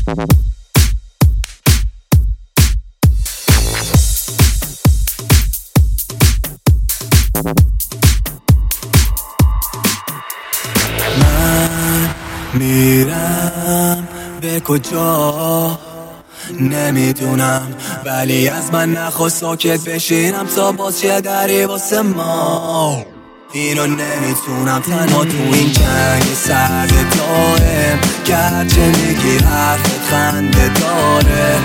من میرم به کجا نمیدونم، ولی از من نخواست ساکت بشینم تا باز چه دری واسه ما. اینو نمیتونم تنها تو این جنگ سرد دارم، گرچه میگی حرفت خنده داره.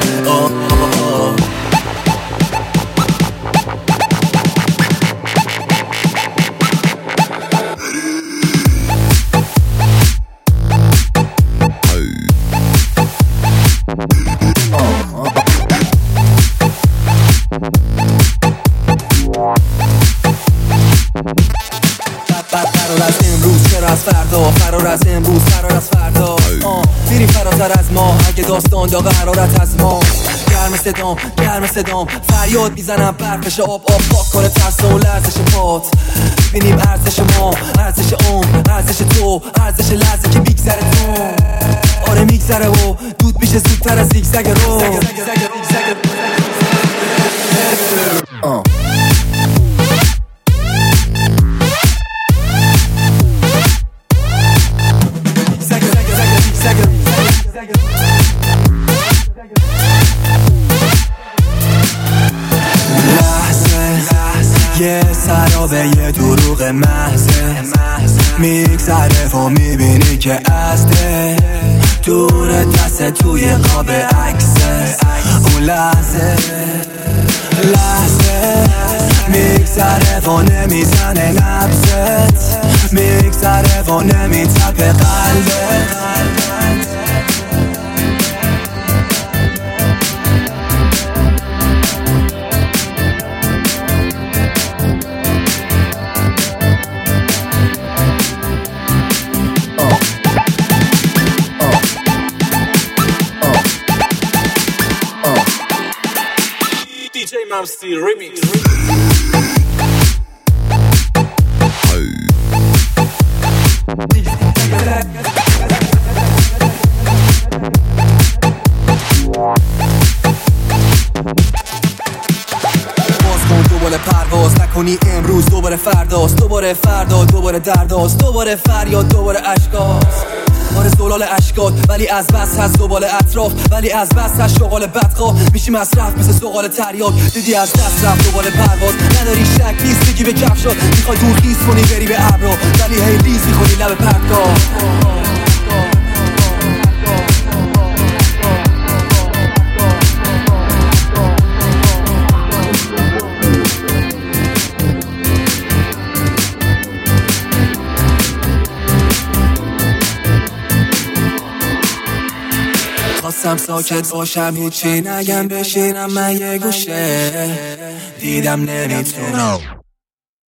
فرار از امروز چرا از فردا، فرار از امروز فرار از فردا. میریم فراتر از ما، اگه داستان داغ حرارت از ما. گرم صدام گرم صدام، فریاد میزنم برفش آب پاک کنه ترس و لرزش پات. ببینیم ارزش ما، ارزش عمر، ارزش تو، ارزش لحظه که میگذره تو. آره میگذره و دود میشه زودتر از زیگزگ رو. یه سرابه یه دروغ محضه میگذره و میبینی که ازده دور دست توی قاب عکسه. اون لحظه میگذره و نمیزنه نبضت، میگذره و نمیتپه قلبت. DJ Mamsi Remix. دوباره پرواز نکنی امروز، دوباره فرداست، دوباره فردا، دوباره درداست، دوباره فریاد، دوباره اشکاست. آره زلال اشکات، ولی از بس هست دوباره اطراف، ولی از بس هست شغال بدخواه میشی مصرف مثل زغال تریاک. دیدی از دست رفت دوباره پرواز، نداری شک نیست بگی به کفشات. میخوای دور خیز کنی بری به ابرو، ولی هی ریز میکنی لب پرتگاه. خواستم ساکت باشم هیچی نگم بشینم من یه گوشه، دیدم نمیتونم.